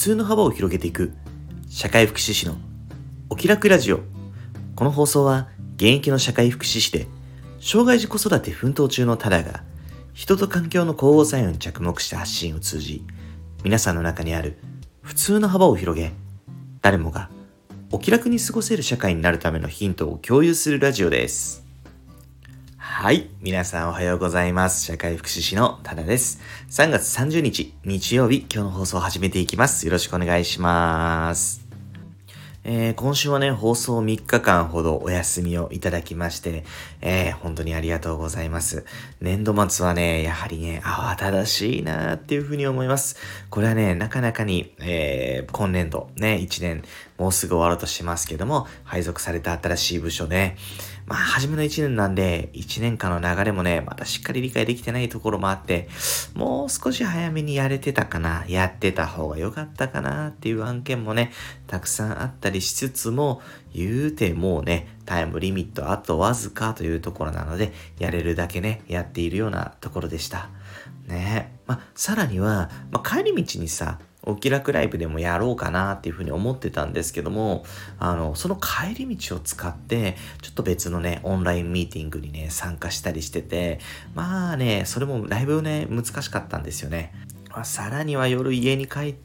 通の幅を広げていく社会福祉士のお気楽ラジオ。この放送は現役の社会福祉士で障害児子育て奮闘中のタダが人と環境の交互作用に着目した発信を通じ、皆さんの中にある普通の幅を広げ、誰もがお気楽に過ごせる社会になるためのヒントを共有するラジオです。はい。皆さんおはようございます。社会福祉士のタダです。3月30日、日曜日、今日の放送を始めていきます。よろしくお願いします。今週はね、放送3日間ほどお休みをいただきまして、本当にありがとうございます。年度末はね、やはりね、慌ただしいなっていうふうに思います。これはね、なかなかに、今年度ね、1年、もうすぐ終わろうとしてますけども、配属された新しい部署ね、初めの1年なんで、1年間の流れもね、またしっかり理解できてないところもあって、もう少し早めにやってた方が良かったかなっていう案件もね、たくさんあったりしつつも、言うてもうね、タイムリミットあとわずかというところなので、やれるだけね、やっているようなところでした。ね。さらには、帰り道にさ、お気楽ライブでもやろうかなっていうふうに思ってたんですけども、その帰り道を使って、ちょっと別のね、オンラインミーティングにね、参加したりしてて、それもライブね、難しかったんですよね。さらには夜家に帰って、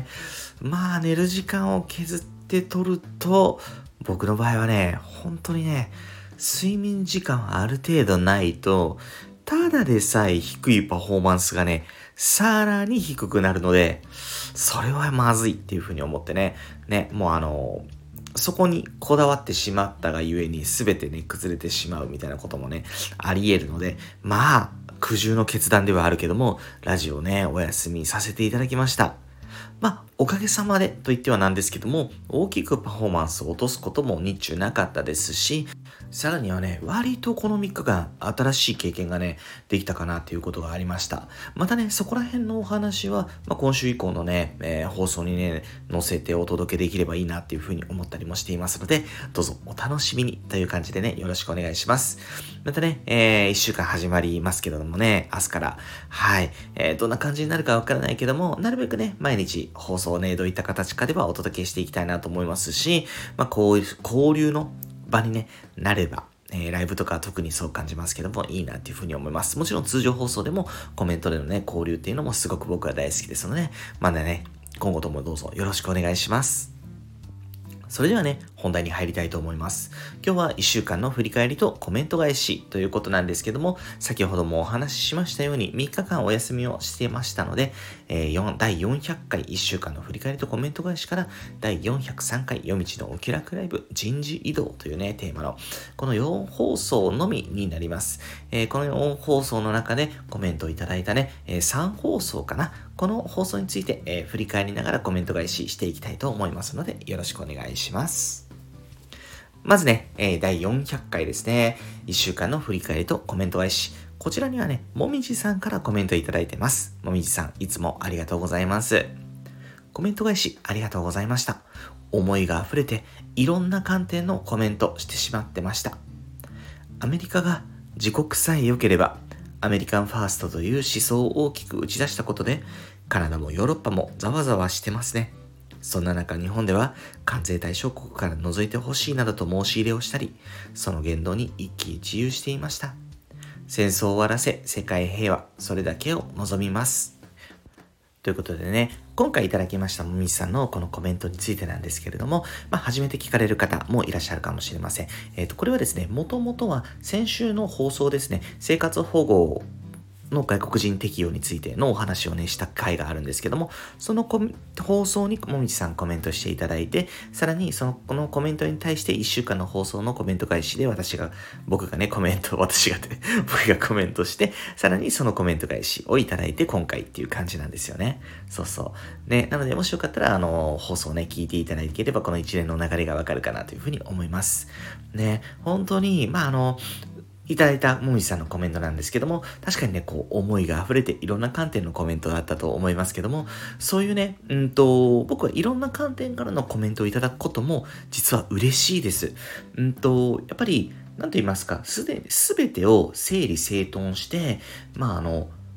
寝る時間を削って取ると、僕の場合はね、本当にね、睡眠時間ある程度ないと、ただでさえ低いパフォーマンスがね、さらに低くなるので、それはまずいっていうふうに思ってね、そこにこだわってしまったがゆえに全てね、崩れてしまうみたいなこともね、あり得るので、苦渋の決断ではあるけども、ラジオをね、お休みさせていただきました。おかげさまでと言ってはなんですけども、大きくパフォーマンスを落とすことも日中なかったですし、さらにはね、割とこの3日間、新しい経験がね、できたかなということがありました。またね、そこら辺のお話は、今週以降のね、放送にね、載せてお届けできればいいなっていうふうに思ったりもしていますので、どうぞお楽しみにという感じでね、よろしくお願いします。またね、1週間始まりますけれどもね、明日から、どんな感じになるかわからないけども、なるべくね、毎日放送をね、どういった形かではお届けしていきたいなと思いますし、こういう交流の場にね、なれば、ライブとかは特にそう感じますけども、いいなっていうふうに思います。もちろん通常放送でもコメントでのね、交流っていうのもすごく僕は大好きですので、今後ともどうぞよろしくお願いします。それではね、本題に入りたいと思います。今日は1週間の振り返りとコメント返しということなんですけども、先ほどもお話ししましたように3日間お休みをしてましたので、第400回1週間の振り返りとコメント返しから第403回夜道のお気楽ライブ人事異動というね、テーマのこの4放送のみになります。この4放送の中でコメントをいただいたね、3放送かな。この放送について、振り返りながらコメント返ししていきたいと思いますので、よろしくお願いします。まずね、第400回ですね。1週間の振り返りとコメント返し。こちらにはね、もみじさんからコメントいただいてます。もみじさん、いつもありがとうございます。コメント返しありがとうございました。思いが溢れて、いろんな観点のコメントしてしまってました。アメリカが自国さえ良ければ、アメリカンファーストという思想を大きく打ち出したことで、カナダもヨーロッパもざわざわしてますね。そんな中、日本では関税対象国から除いてほしいなどと申し入れをしたり、その言動に一喜一憂していました。戦争を終わらせ、世界平和、それだけを望みます。ということでね、今回いただきましたもみじさんのこのコメントについてなんですけれども、初めて聞かれる方もいらっしゃるかもしれません。これはですね、もともとは先週の放送ですね、生活保護の外国人適用についてのお話をね、した回があるんですけども、その放送にもみじさんコメントしていただいて、さらにこのコメントに対して1週間の放送のコメント返しで僕がコメントして、さらにそのコメント返しをいただいて今回っていう感じなんですよね。そうそう。ね、なのでもしよかったら放送ね、聞いていただければこの一連の流れがわかるかなというふうに思います。ね、本当に、いただいたもみじさんのコメントなんですけども、確かにね、思いが溢れていろんな観点のコメントだったと思いますけども、そういうね、僕はいろんな観点からのコメントをいただくことも実は嬉しいです。やっぱり、なんと言いますか、すべてを整理整頓して、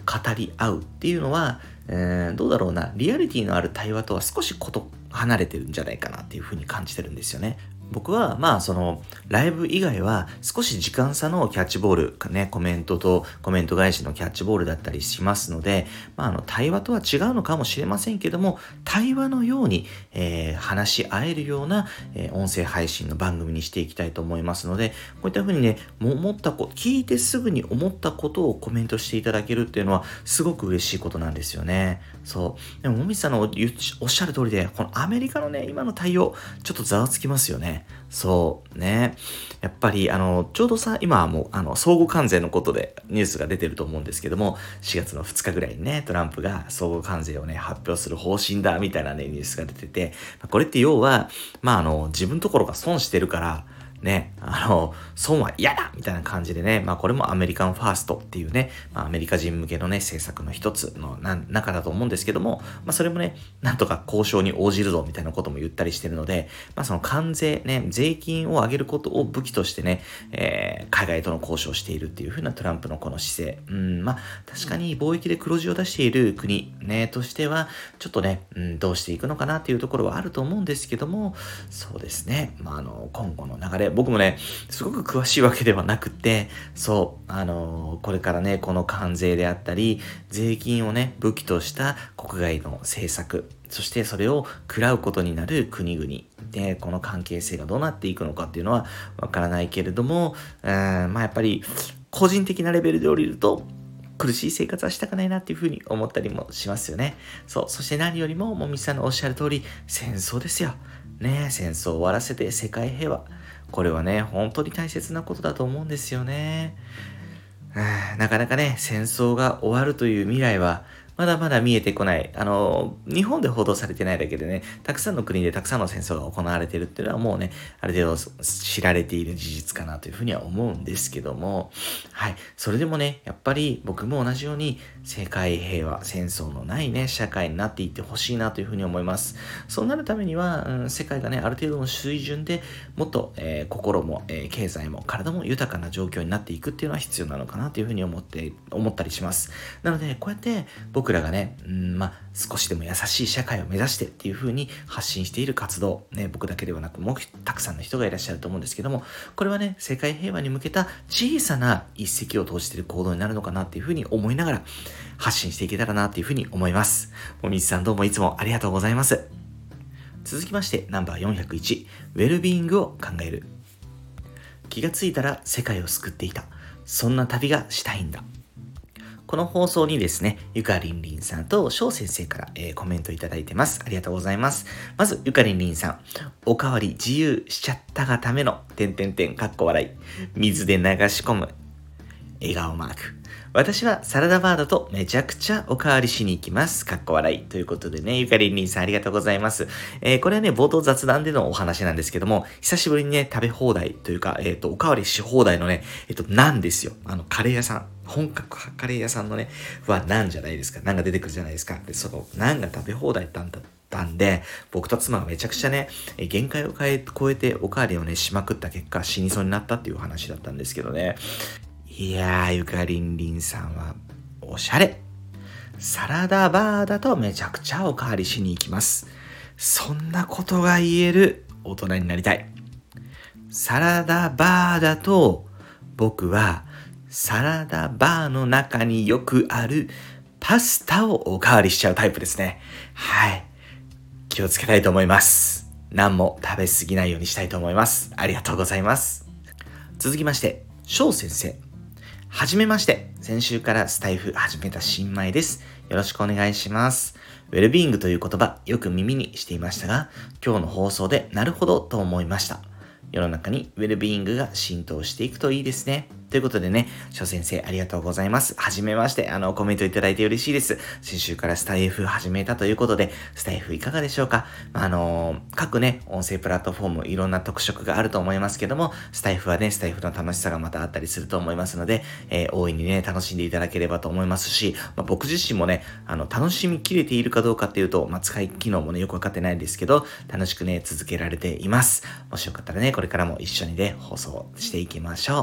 語り合うっていうのは、どうだろうな、リアリティのある対話とは少し離れてるんじゃないかなっていうふうに感じてるんですよね。僕はライブ以外は少し時間差のキャッチボールね、コメントとコメント返しのキャッチボールだったりしますので、対話とは違うのかもしれませんけども、対話のように、話し合えるような、音声配信の番組にしていきたいと思いますので、こういった風にね、聞いてすぐに思ったことをコメントしていただけるっていうのはすごく嬉しいことなんですよね。そう。でも、もみさんのおっしゃる通りで、このアメリカのね、今の対応、ちょっとざわつきますよね。そうね。やっぱりちょうど今はもう相互関税のことでニュースが出てると思うんですけども、4月の2日ぐらいにね、トランプが相互関税をね、発表する方針だみたいなね、ニュースが出てて、これって要は自分のところが損してるからね、損は嫌だみたいな感じでね、これもアメリカンファーストっていうね、アメリカ人向けのね、政策の一つの中だと思うんですけども、それもね、なんとか交渉に応じるぞみたいなことも言ったりしてるので、その関税ね、税金を上げることを武器としてね、海外との交渉をしているっていう風なトランプのこの姿勢。確かに貿易で黒字を出している国ね、としては、ちょっとね、どうしていくのかなっていうところはあると思うんですけども、そうですね、今後の流れ、僕もね、すごく詳しいわけではなくて、そう、これからね、この関税であったり、税金をね、武器とした国外の政策、そしてそれを食らうことになる国々で、この関係性がどうなっていくのかっていうのはわからないけれども、やっぱり、個人的なレベルで降りると、苦しい生活はしたくないなっていうふうに思ったりもしますよね。そう。そして何よりも、もみさんのおっしゃる通り、戦争ですよ。ね、戦争を終わらせて世界平和。これはね、本当に大切なことだと思うんですよね。なかなかね、戦争が終わるという未来は、まだまだ見えてこない。日本で報道されてないだけでね、たくさんの国でたくさんの戦争が行われているっていうのはもうね、ある程度知られている事実かなというふうには思うんですけども、はい。それでもね、やっぱり僕も同じように世界平和、戦争のないね、社会になっていってほしいなというふうに思います。そうなるためには、世界がね、ある程度の水準でもっと、心も、経済も体も豊かな状況になっていくっていうのは必要なのかなというふうに思ったりします。なので、こうやって僕らがね、少しでも優しい社会を目指してっていう風に発信している活動、ね、僕だけではなくもうたくさんの人がいらっしゃると思うんですけども、これはね、世界平和に向けた小さな一石を投じている行動になるのかなっていう風に思いながら発信していけたらなっていう風に思います。もみじさんどうもいつもありがとうございます。続きましてナンバー401、ウェルビーイングを考える。気がついたら世界を救っていた。そんな旅がしたいんだ。この放送にですね、ゆかりんりんさんとしょう先生から、コメントいただいてます。ありがとうございます。まず、ゆかりんりんさん。おかわり自由しちゃったがための、かっこ笑い。水で流し込む。笑顔マーク。私はサラダバーだとめちゃくちゃおかわりしに行きます。かっこ笑い。ということでね、ゆかりんりんさんありがとうございます。これはね、冒頭雑談でのお話なんですけども、久しぶりにね、食べ放題というか、おかわりし放題のね、なんですよ。カレー屋さん。本格派カレー屋さんのね、なんじゃないですか。なんが出てくるじゃないですか。で、その、なんが食べ放題だったんで、僕と妻がめちゃくちゃね、限界を超えておかわりをね、しまくった結果、死にそうになったっていう話だったんですけどね。いやー、ゆかりんりんさんは、おしゃれ。サラダバーだとめちゃくちゃおかわりしに行きます。そんなことが言える大人になりたい。サラダバーだと、僕は、サラダバーの中によくあるパスタをおかわりしちゃうタイプですね。はい。気をつけたいと思います。何も食べ過ぎないようにしたいと思います。ありがとうございます。続きまして、翔先生。はじめまして。先週からスタイフ始めた新米です。よろしくお願いします。ウェルビーイングという言葉、よく耳にしていましたが、今日の放送でなるほどと思いました。世の中にウェルビーイングが浸透していくといいですね。ということでね、翔先生ありがとうございます。はじめまして、コメントいただいて嬉しいです。先週からスタイフ始めたということで、スタイフいかがでしょうか？各ね、音声プラットフォーム、いろんな特色があると思いますけども、スタイフはね、スタイフの楽しさがまたあったりすると思いますので、大いにね、楽しんでいただければと思いますし、僕自身もね、楽しみきれているかどうかっていうと、使い機能もね、よくわかってないんですけど、楽しくね、続けられています。もしよかったらね、これからも一緒にね、放送していきましょう。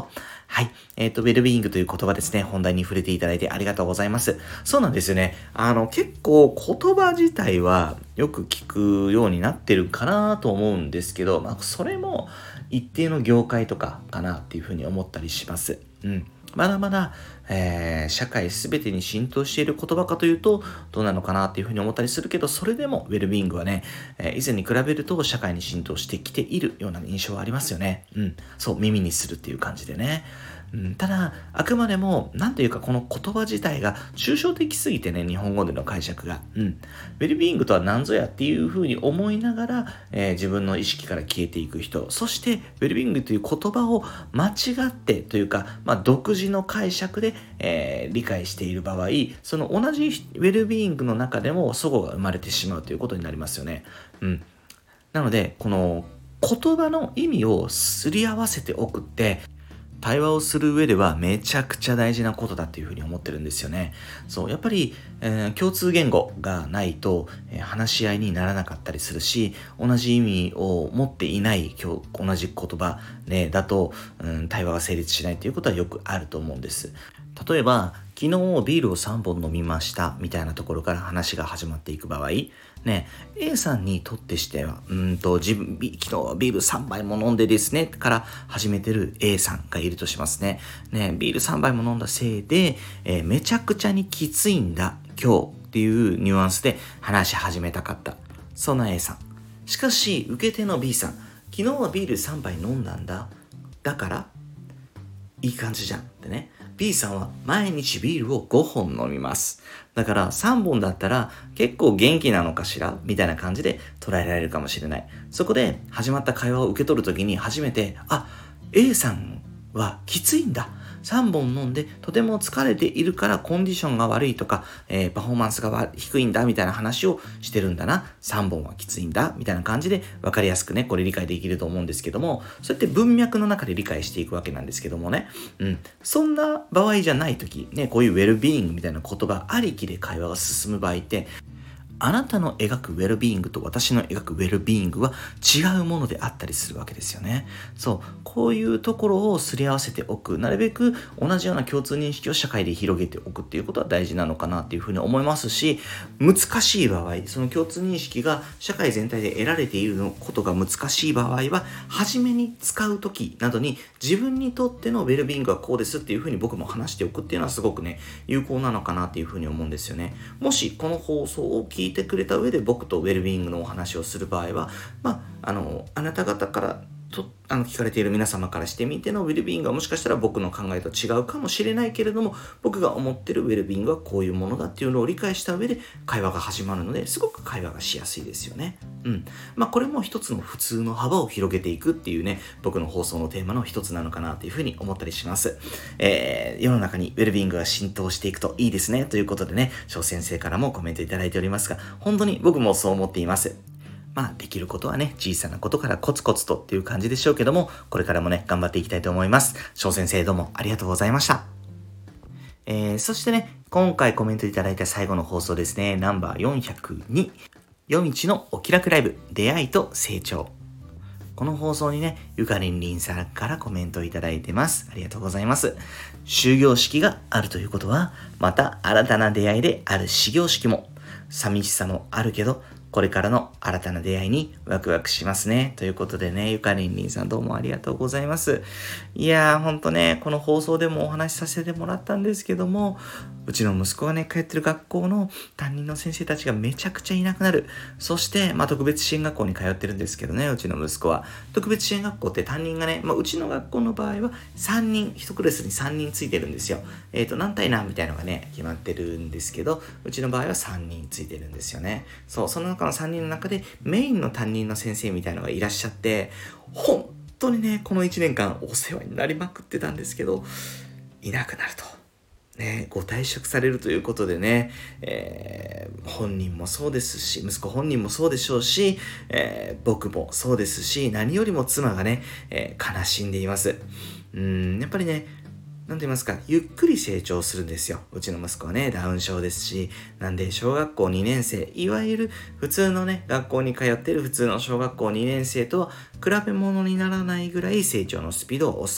はい。ウェルビーイングという言葉ですね。本題に触れていただいてありがとうございます。そうなんですよね。結構言葉自体はよく聞くようになってるかなと思うんですけど、それも一定の業界とかかなっていうふうに思ったりします。うん。まだまだ、社会すべてに浸透している言葉かというと、どうなのかなっていうふうに思ったりするけど、それでもウェルビーイングはね、以前に比べると社会に浸透してきているような印象はありますよね。うん。そう、耳にするっていう感じでね。うん、ただ、あくまでも、なんというかこの言葉自体が抽象的すぎてね、日本語での解釈が。うん。ウェルビーイングとは何ぞやっていうふうに思いながら、自分の意識から消えていく人、そして、ウェルビーイングという言葉を間違ってというか、独自の解釈で、理解している場合、その同じウェルビーイングの中でも齟齬が生まれてしまうということになりますよね。うん。なので、この言葉の意味をすり合わせておくって、対話をする上ではめちゃくちゃ大事なことだっていうふうに思ってるんですよね。そう、やっぱり、共通言語がないと、話し合いにならなかったりするし、同じ意味を持っていない同じ言葉、ね、だと、対話が成立しないということはよくあると思うんです。例えば、昨日ビールを3本飲みましたみたいなところから話が始まっていく場合、ね、A さんにとってしては、自分、昨日ビール3杯も飲んでですね、から始めてる A さんがいるとしますね。ね、ビール3杯も飲んだせいで、めちゃくちゃにきついんだ、今日っていうニュアンスで話し始めたかった。そんな A さん。しかし、受け手の B さん、昨日はビール3杯飲んだんだ。だから、いい感じじゃんってね。B さんは毎日ビールを5本飲みます。だから3本だったら結構元気なのかしらみたいな感じで捉えられるかもしれない。そこで始まった会話を受け取るときに初めて、A さんはきついんだ。3本飲んでとても疲れているからコンディションが悪いとか、パフォーマンスが低いんだみたいな話をしてるんだな。3本はきついんだみたいな感じで分かりやすくね、これ理解できると思うんですけども、そうやって文脈の中で理解していくわけなんですけどもね。そんな場合じゃないとき、ね、こういうウェルビーイングみたいな言葉ありきで会話が進む場合って、あなたの描くウェルビーイングと私の描くウェルビーイングは違うものであったりするわけですよね。そう。こういうところをすり合わせておく。なるべく同じような共通認識を社会で広げておくっていうことは大事なのかなっていうふうに思いますし、難しい場合、その共通認識が社会全体で得られていることが難しい場合は、初めに使うときなどに自分にとってのウェルビーイングはこうですっていうふうに僕も話しておくっていうのはすごくね、有効なのかなっていうふうに思うんですよね。もしこの放送を聞いてくれた上で僕とウェルビーイングのお話をする場合は、あなた方から聞かれている皆様からしてみてのウェルビーイングはもしかしたら僕の考えと違うかもしれないけれども、僕が思ってるウェルビーイングはこういうものだっていうのを理解した上で会話が始まるので、すごく会話がしやすいですよね。これも一つの普通の幅を広げていくっていうね、僕の放送のテーマの一つなのかなというふうに思ったりします。世の中にウェルビーイングが浸透していくといいですねということでね、翔先生からもコメントいただいておりますが、本当に僕もそう思っています。できることはね、小さなことからコツコツとっていう感じでしょうけども、これからもね、頑張っていきたいと思います。翔先生どうもありがとうございました。そしてね、今回コメントいただいた最後の放送ですね、ナンバー402、夜道のお気楽ライブ、出会いと成長。この放送にね、ゆかりんりんさんからコメントをいただいてます。ありがとうございます。終業式があるということは、また新たな出会いである始業式も、寂しさもあるけど、これからの新たな出会いにワクワクしますね。ということでね、ゆかりんりんさんどうもありがとうございます。いやー、ほんとね、この放送でもお話しさせてもらったんですけども、うちの息子がね、通ってる学校の担任の先生たちがめちゃくちゃいなくなる。そして、特別支援学校に通ってるんですけどね、うちの息子は。特別支援学校って担任がね、うちの学校の場合は3人、1クラスに3人ついてるんですよ。何対何みたいなのがね、決まってるんですけど、うちの場合は3人ついてるんですよね。そう、その中の3人の中でメインの担任の先生みたいなのがいらっしゃって、本当にね、この1年間お世話になりまくってたんですけど、いなくなると。ね、ご退職されるということでね、本人もそうですし、息子本人もそうでしょうし、僕もそうですし、何よりも妻がね、悲しんでいます。やっぱりね、なんて言いますか、ゆっくり成長するんですよ。うちの息子はね、ダウン症ですし、なんで小学校2年生、いわゆる普通のね、学校に通ってる普通の小学校2年生とは比べ物にならないぐらい成長のスピードは遅い。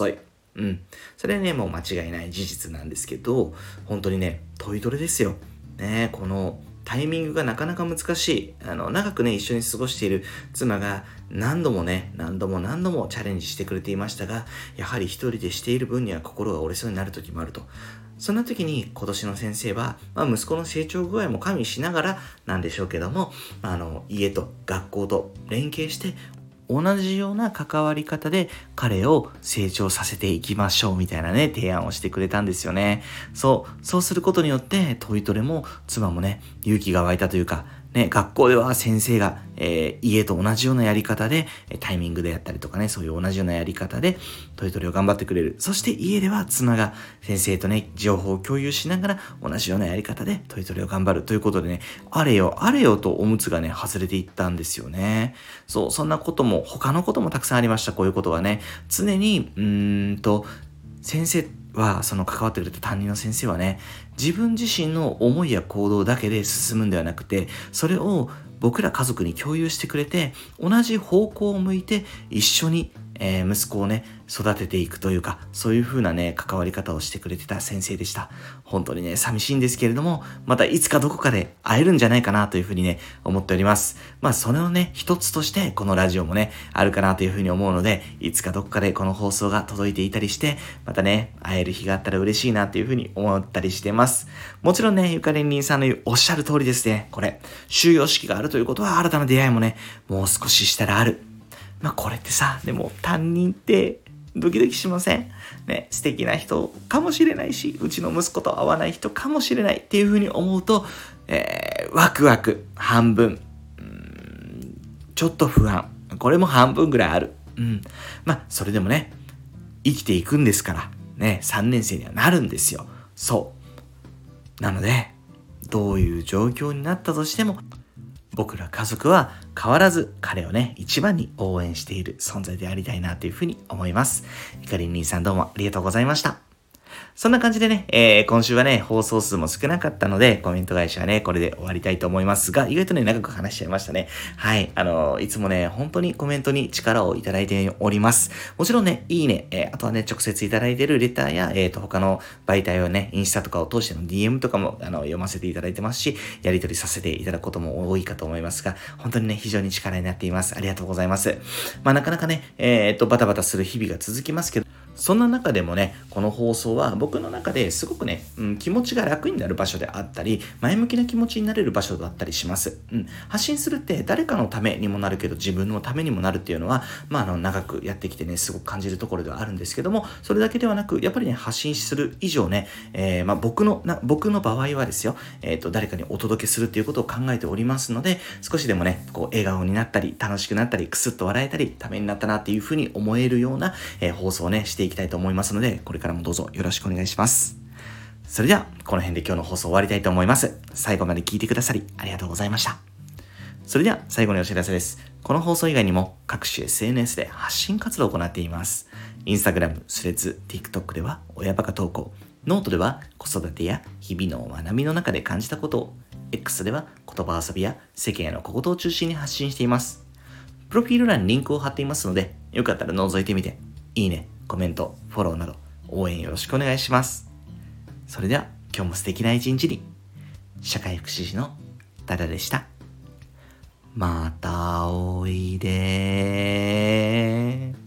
それはね、もう間違いない事実なんですけど、本当にね、トイトレですよ。ね、このタイミングがなかなか難しい。長くね、一緒に過ごしている妻が何度もチャレンジしてくれていましたが、やはり一人でしている分には心が折れそうになる時もあると。そんな時に今年の先生は、息子の成長具合も加味しながらなんでしょうけども、家と学校と連携して同じような関わり方で彼を成長させていきましょうみたいなね、提案をしてくれたんですよね。そうすることによって、トイトレも妻もね、勇気が湧いたというか、ね、学校では先生が、家と同じようなやり方で、タイミングでやったりとかね、そういう同じようなやり方でトイトレを頑張ってくれる。そして家では妻が先生とね、情報を共有しながら同じようなやり方でトイトレを頑張るということでね、あれよとおむつがね、外れていったんですよね。そんなことも、他のこともたくさんありました。こういうことがね、常に、先生は、その関わってくれた担任の先生はね、自分自身の思いや行動だけで進むんではなくて、それを僕ら家族に共有してくれて、同じ方向を向いて一緒に、息子をね、育てていくというか、そういう風なね、関わり方をしてくれてた先生でした。本当にね、寂しいんですけれども、またいつかどこかで会えるんじゃないかなという風にね、思っております。それをね、一つとして、このラジオもね、あるかなという風に思うので、いつかどこかでこの放送が届いていたりして、またね、会える日があったら嬉しいなという風に思ったりしてます。もちろんね、ゆかりんりんさんの言うおっしゃる通りですね。これ、終業式があるということは、新たな出会いもね、もう少ししたらある。これってさ、でも担任ってドキドキしません？ね、素敵な人かもしれないし、うちの息子と合わない人かもしれないっていう風に思うと、ワクワク半分、ちょっと不安、これも半分ぐらいある。それでもね、生きていくんですから、ね、3年生にはなるんですよ。なので、どういう状況になったとしても、僕ら家族は変わらず彼をね、一番に応援している存在でありたいなというふうに思います。ゆかりん兄さんどうもありがとうございました。そんな感じでね、今週はね、放送数も少なかったので、コメント返しはね、これで終わりたいと思いますが、意外とね、長く話しちゃいましたね。はい。いつもね、本当にコメントに力をいただいております。もちろんね、いいね、あとはね、直接いただいているレターや、他の媒体をね、インスタとかを通しての DM とかも、読ませていただいてますし、やり取りさせていただくことも多いかと思いますが、本当にね、非常に力になっています。ありがとうございます。なかなかね、バタバタする日々が続きますけど、そんな中でもね、この放送は僕の中ですごくね、気持ちが楽になる場所であったり、前向きな気持ちになれる場所だったりします。発信するって誰かのためにもなるけど自分のためにもなるっていうのは、長くやってきてね、すごく感じるところではあるんですけども、それだけではなく、やっぱりね、発信する以上ね、僕の場合はですよ、誰かにお届けするっていうことを考えておりますので、少しでもね、こう、笑顔になったり、楽しくなったり、くすっと笑えたり、ためになったなっていうふうに思えるような、放送をね、していきたいと思いますので、これからもどうぞよろしくお願いします。それでは、この辺で今日の放送終わりたいと思います。最後まで聞いてくださり、ありがとうございました。それでは、最後にお知らせです。この放送以外にも、各種 SNS で発信活動を行っています。Instagram、スレッズ、TikTok では親バカ投稿、ノートでは子育てや日々の学びの中で感じたことを、X では言葉遊びや世間への小言を中心に発信しています。プロフィール欄にリンクを貼っていますので、よかったら覗いてみて、いいね、コメント、フォローなど応援よろしくお願いします。それでは今日も素敵な一日に。社会福祉士のダダでした。またおいで。